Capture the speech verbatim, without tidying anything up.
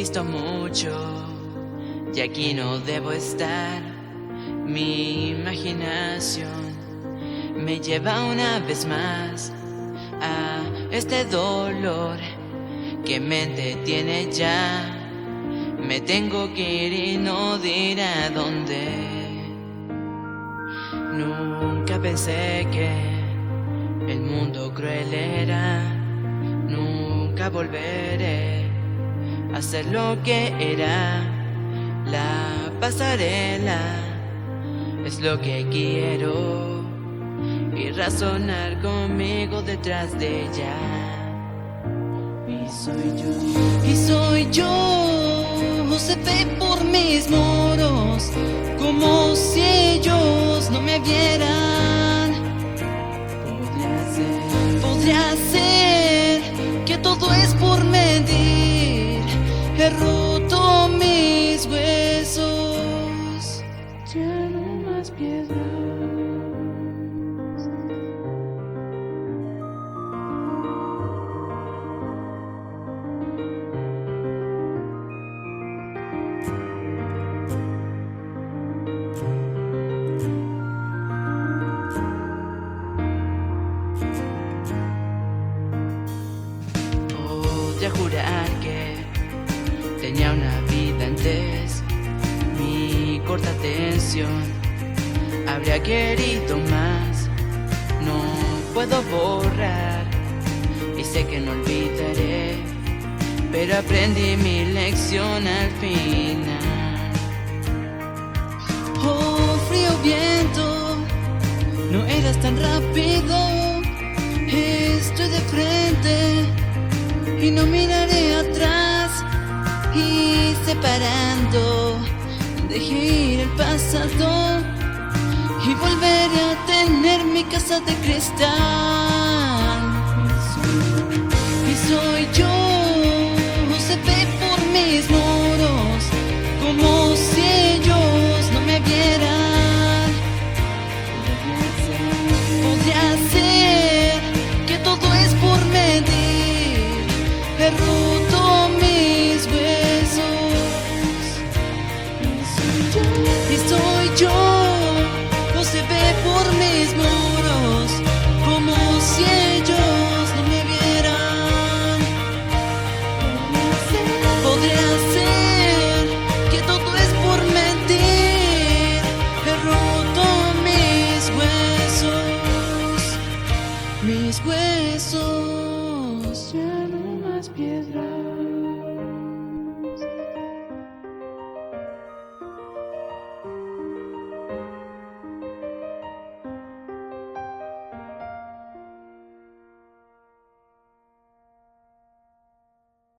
visto mucho y aquí no debo estar. Mi imaginación me lleva una vez más a este dolor que mente tiene ya. Me tengo que ir y no diré a dónde. Nunca pensé que el mundo cruel era. Nunca volveré a ser lo que era. La pasarela es lo que quiero, y razonar conmigo detrás de ella. Y soy yo, y soy yo, se ve por mis muros, como si ellos no me vieran. Podría ser, podría ser que todo es por medir. He roto mis huesos, ya no más piedras. Podría jurar que tenía una vida antes. Mi corta atención habría querido más. No puedo borrar y sé que no olvidaré, pero aprendí mi lección al final. Oh, frío viento, no eras tan rápido. Estoy de frente y no miraré atrás, y separando dejé ir el pasado y volveré a tener mi casa de cristal. Y soy yo, se ve por mis muros, como si ellos no me vieran. Podría ser que todo es por medir. He roto mis huesos, y soy yo, no se ve por mis muros, como si ellos no me vieran. Podría ser que todo es por mentir. He roto mis huesos, mis huesos, ya no más piedras.